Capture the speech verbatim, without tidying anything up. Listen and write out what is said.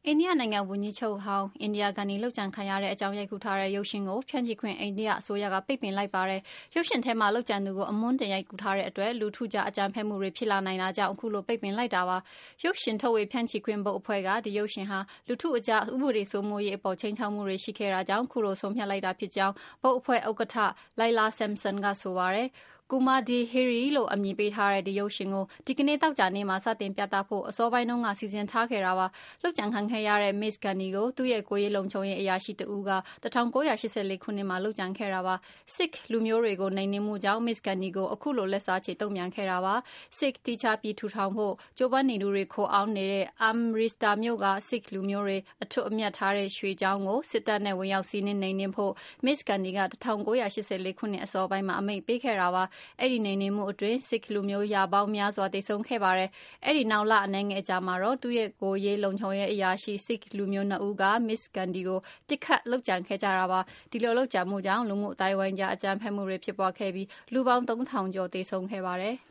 အိန္ဒိယနိုင်ငံဝန်ကြီးချုပ်ဟောင်းအိန္ဒိယကနေလှုပ်ကြံခံရတဲ့အကြောင်းရိုက်ကူးထားတဲ့ရုပ်ရှင်ကိုဖြန့်ချိခွင့်အိန္ဒိယအစိုးရကပိတ်ပင်လိုက်ပါတယ်။ရုပ်ရှင်ထဲမှာလှုပ်ကြံသူကိုအမွှန်းတင်ရိုက်ကူးထားတဲ့အတွက်လူထုကြားအကြမ်းဖက်မှုတွေဖြစ်လာနိုင်တာကြောင့်အခုလိုပိတ်ပင်လိုက်တာပါ။ရုပ်ရှင်ထုတ်ဝေဖြန့်ချိခွင့်ဘုတ်အဖွဲ့ကဒီရုပ်ရှင်ဟာလူထုအကြားဥပဒေစိုးမိုးရေးအပေါ်ချိန်ချောက်မှုတွေရှိခဲ့တာကြောင့်အခုလိုဆုံးဖြတ်လိုက်တာဖြစ်ကြောင်းဘုတ်အဖွဲ့ဥက္ကဋ္ဌ Laila Sampson ကဆိုပါတယ်။ Kumadi Hiri လို့အမည်ပေးထားတဲ့ဒီရုပ်ရှင်ကိုဒီကနေ့တောက်ကြနေ့မှာစတင်ပြသဖို့အစောပိုင်းတုန်းကစီစဉ်ထားခဲ့တာပါ။လှုပ်ကြံခံခဲ့ရတဲ့ Miss Gandhi ကိုသူ့ရဲ့ကိုယ်ရေးလုံခြုံရေးအရာရှိတဦးက၁၉၈၄ခုနှစ်မှာလှုပ်ကြံခဲ့တာပါ။ Sikh လူမျိုးတွေကိုနှိမ်နင်းမှုကြောင့် Miss Gandhi ကိုအခုလိုလက်စားချေတုံ့ပြန်ခဲ့တာပါ။ Sikh သီးခြားပြည်ထူထောင်ဖို့ကြိုးပမ်းနေသူတွေခိုအောင်းနေတဲ့ Amritsar မြို့က Sikh လူမျိုးတွေအထွတ်အမြတ်ထားတဲ့ရွှေကျောင်းကိုစစ်တပ်နဲ့ဝင်ရောက်စီးနင်းနှိမ်နင်းဖို့ Miss Gandhi က၁၉၈၄ခုနှစ်အစောပိုင်းမှာအမိန့်ပေးခဲ့တာပါ။အဲဒီနှိမ်နင်းမှုအတွင်း Sikh လူမျိုးရာပေါင်းများစွာသေဆုံးခဲ့ပါတယ်။အဲဒီနောက်လအနည်းငယ်အကြာမှာတော့သူ့ရဲ့ကိုယ်ရေးလုံခြုံရေးအရာရှိ Sikh လူမျိုးနှစ်ဦးက Miss Gandhi ကိုပစ်ခတ်လုပ်ကြံခဲ့ကြတာပါ။ဒီလိုလုပ်ကြံမှုကြောင့်လူမှုအသိုင်းအဝိုင်းကြားအကြမ်းဖက်မှုတွေဖြစ်ပွားခဲ့ပြီးလူပေါင်းသုံးထောင်ကျော်သေဆုံးခဲ့ပါတယ်။